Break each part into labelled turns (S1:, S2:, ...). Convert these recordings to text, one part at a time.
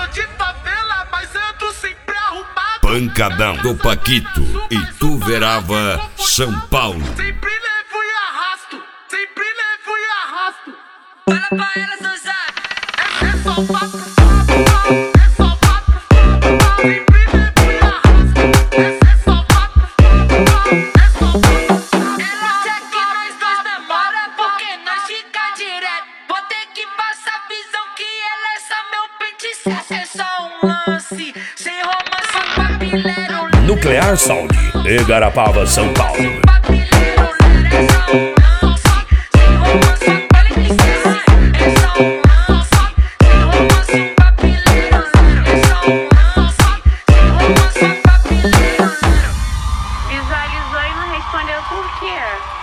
S1: de favela, mas ando sempre arrumado.
S2: Pancadão do Paquito, Ituverava, São Paulo.
S1: Sempre levo e arrasto, sempre levo e arrasto.
S3: Fala pra elas, não sabe.
S1: É só papo, é só papo, sempre levo e arrasto. É só papo, é só papo.
S3: Ela quer que nós dois namora porque nós fica direto. Vou ter que passar a visão que ela é só meu pente certo. É só um lance, sem romance, papilero.
S4: Nuclear Sound, Igarapava, São Paulo.
S3: Papilero, é só um lance, sem romance, papilero. É só um lance, sem romance, papilero. É só um lance, sem romance, papilero.
S5: Visualizou e não respondeu por quê?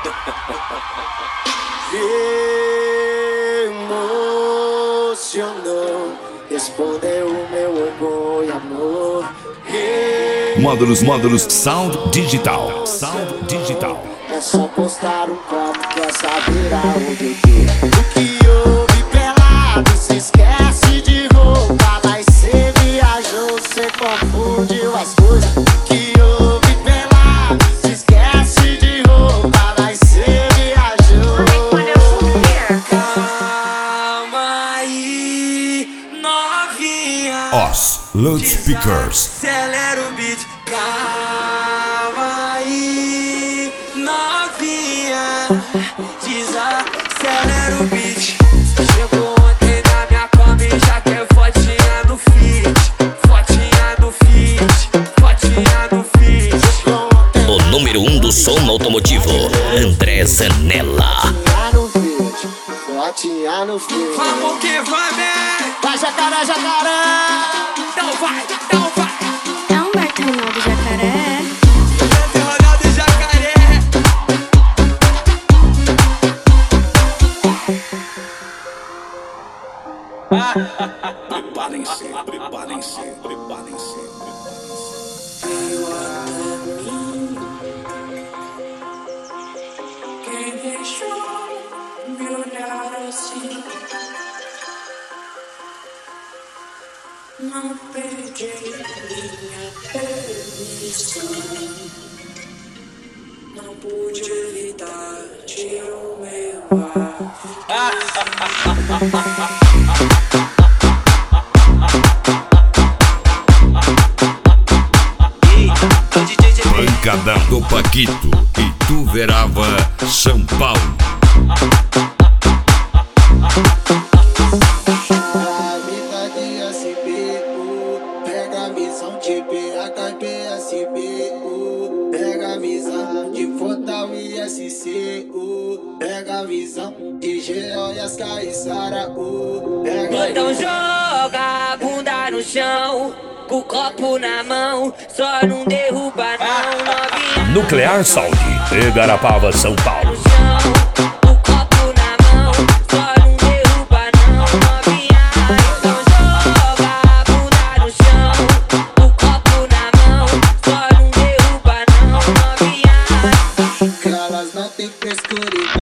S6: Emocionou, respondeu o meu orgulho, amor.
S4: Módulos Sound Digital. Sound Digital.
S6: É só postar um copo que essa vira onde eu tô. O que houve pelado, se esquece de roupa. Mas cê viajou, cê confundiu as coisas. O que houve pelado, se esquece de roupa. Mas cê viajou.
S5: Respondeu por quê?
S3: Calma aí, novinha.
S4: Os Loudspeakers.
S3: Acelera o beat. Calma aí, novinha. Desacelera o beat. Chegou ontem na minha cama e já quer fotinha do feed. Fotinha do feed, fotinha do feed.
S7: O número 1 do som automotivo, André Zanella.
S6: Fotinha no feed, fotinha no feed.
S3: Vamos que vai, man.
S6: Vai, jacaré, jacaré.
S3: Então vai, então vai.
S5: É Humberto Ronaldo Jacaré.
S3: Humberto Ronaldo Jacaré.
S4: Preparem-se, preparem-se, preparem-se.
S3: Quem deixou me olhar assim? Não pedi minha permissão. Não pude evitar de o levar.
S2: Pancadão do Paquito, Ituverava, São Paulo.
S6: A vida de SBU, pega a visão de BHBSBU, pega a visão de Fotal e SCU, pega a visão de GO e as Caissara U, pega
S3: Então joga a bunda no chão, com o copo na mão, só não derruba não, novinha.
S4: Nuclear Sound, Igarapava, São Paulo.